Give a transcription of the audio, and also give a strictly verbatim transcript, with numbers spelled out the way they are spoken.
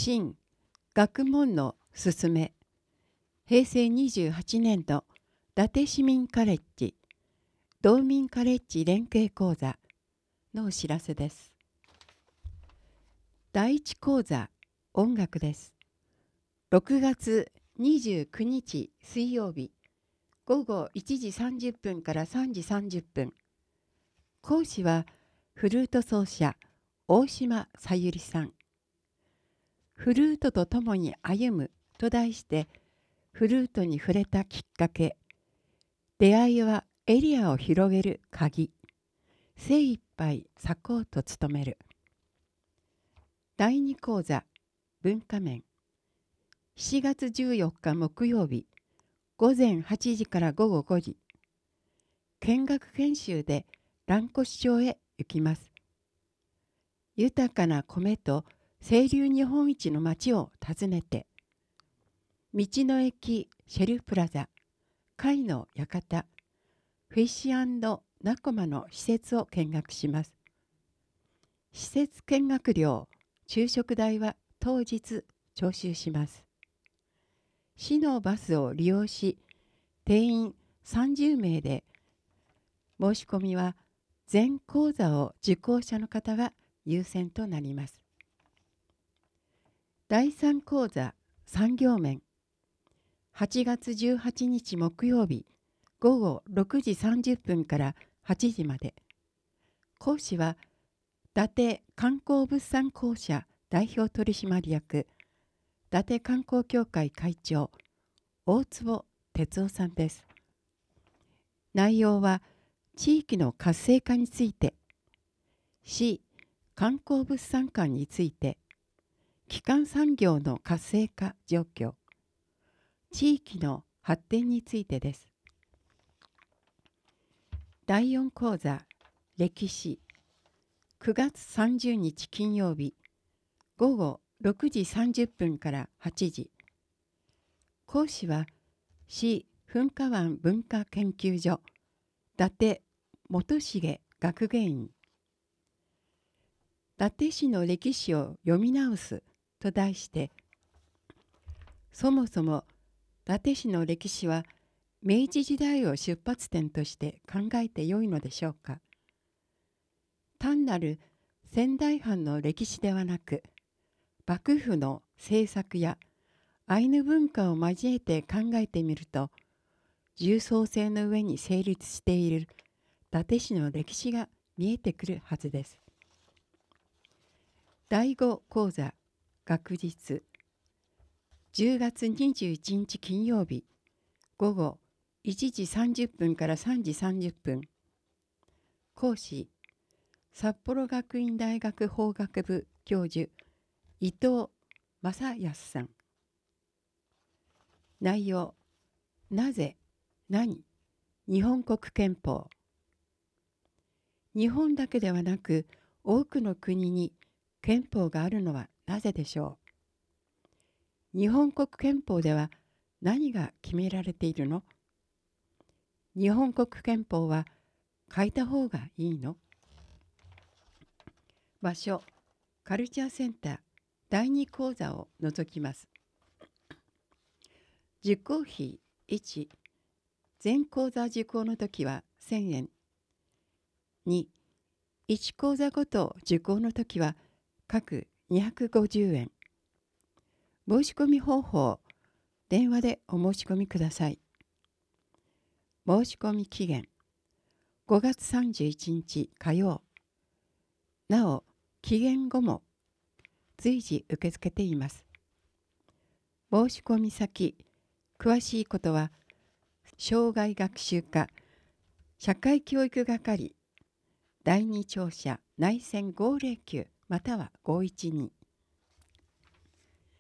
新学問のすすめへいせいにじゅうはちねん度伊達市民カレッジ道民カレッジ連携講座のお知らせです。だいいち講座音楽です。ろくがつにじゅうくにち水曜日ごごいちじさんじゅっぷんからさんじさんじゅっぷん。講師はフルート奏者大島さゆりさん。フルートとともに歩むと題してフルートに触れたきっかけ、出会いはエリアを広げる鍵、精一杯咲こうと努める。だいに講座文化面しちがつじゅうよっか木曜日ごぜんはちじからごごごじ、見学研修で蘭越町へ行きます。豊かな米と清流日本一の町を訪ねて、道の駅シェルプラザ、貝の館、フィッシュ&ナコマの施設を見学します。施設見学料、昼食代は当日徴収します。市のバスを利用し、定員さんじゅうめいで、申し込みは全講座を受講者の方が優先となります。だいさん講座産業面はちがつじゅうはちにち木曜日ごごろくじさんじゅっぷんからはちじまで。講師は伊達観光物産公社代表取締役伊達観光協会会長大坪哲夫さんです。内容は地域の活性化について、市観光物産館について、基幹産業の活性化状況、地域の発展についてです。だいよん講座歴史くがつさんじゅうにち金曜日ごごろくじさんじゅっぷんからはちじ。講師は市噴火湾文化研究所伊達元重学芸員。伊達市の歴史を読み直すと題して、そもそも伊達市の歴史は明治時代を出発点として考えてよいのでしょうか。単なる仙台藩の歴史ではなく、幕府の政策やアイヌ文化を交えて考えてみると、重層性の上に成立している伊達市の歴史が見えてくるはずです。だいご講座学日じゅうがつにじゅういちにち金曜日ごごいちじさんじゅっぷんからさんじさんじゅっぷん。講師札幌学院大学法学部教授伊藤正康さん。内容、なぜ、何、日本国憲法。日本だけではなく多くの国に憲法があるのはなぜでしょう。日本国憲法では何が決められているの？日本国憲法は変えた方がいいの？場所、カルチャーセンターだいに講座を除きます。受講費いち、全講座受講の時はせんえん。に、いち講座ごと受講の時は各にひゃくごじゅうえん。申し込み方法、電話でお申し込みください。申し込み期限、ごがつさんじゅういちにち火曜。なお、期限後も随時受け付けています。申し込み先、詳しいことは、生涯学習課社会教育係だいに庁舎内線ごーぜろきゅうまたはごいちに。